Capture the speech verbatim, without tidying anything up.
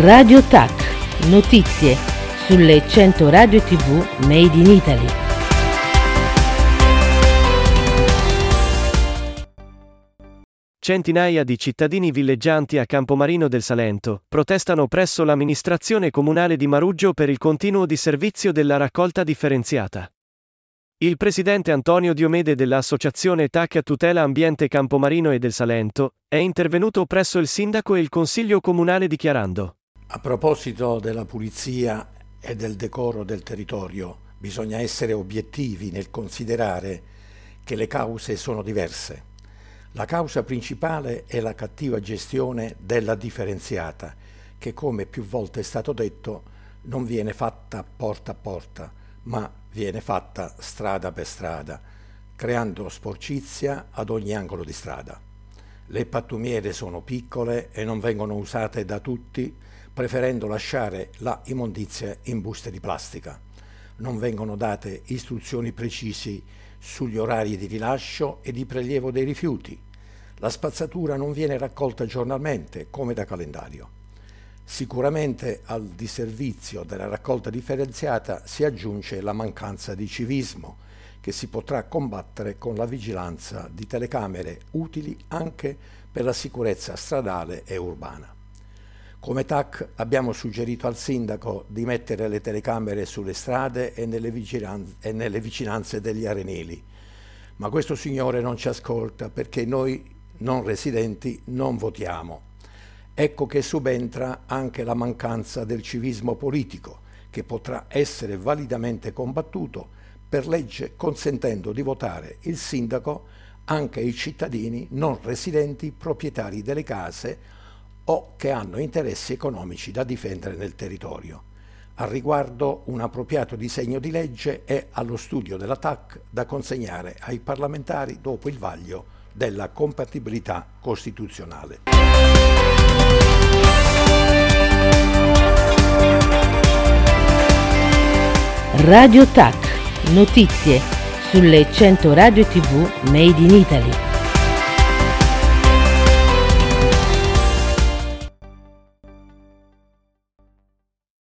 Radio Tac, notizie sulle cento radio tivù Made in Italy. Centinaia di cittadini villeggianti a Campomarino del Salento protestano presso l'amministrazione comunale di Maruggio per il continuo disservizio della raccolta differenziata. Il presidente Antonio Diomede dell'associazione Tac Tutela Ambiente Campomarino e del Salento è intervenuto presso il sindaco e il consiglio comunale dichiarando: a proposito della pulizia e del decoro del territorio, bisogna essere obiettivi nel considerare che le cause sono diverse. La causa principale è la cattiva gestione della differenziata, che, come più volte è stato detto, non viene fatta porta a porta, ma viene fatta strada per strada, creando sporcizia ad ogni angolo di strada. Le pattumiere sono piccole e non vengono usate da tutti, preferendo lasciare la immondizia in buste di plastica. Non vengono date istruzioni precisi sugli orari di rilascio e di prelievo dei rifiuti. La spazzatura non viene raccolta giornalmente, come da calendario. Sicuramente al disservizio della raccolta differenziata si aggiunge la mancanza di civismo, che si potrà combattere con la vigilanza di telecamere utili anche per la sicurezza stradale e urbana. Come Tac abbiamo suggerito al sindaco di mettere le telecamere sulle strade e nelle, vigilan- e nelle vicinanze degli arenili, ma questo signore non ci ascolta perché noi non residenti non votiamo. Ecco che subentra anche la mancanza del civismo politico, che potrà essere validamente combattuto per legge, consentendo di votare il sindaco anche ai cittadini non residenti proprietari delle case o che hanno interessi economici da difendere nel territorio. Al riguardo, un appropriato disegno di legge è allo studio della Tac da consegnare ai parlamentari dopo il vaglio della compatibilità costituzionale. Radio Tac, notizie sulle cento radio tivù Made in Italy.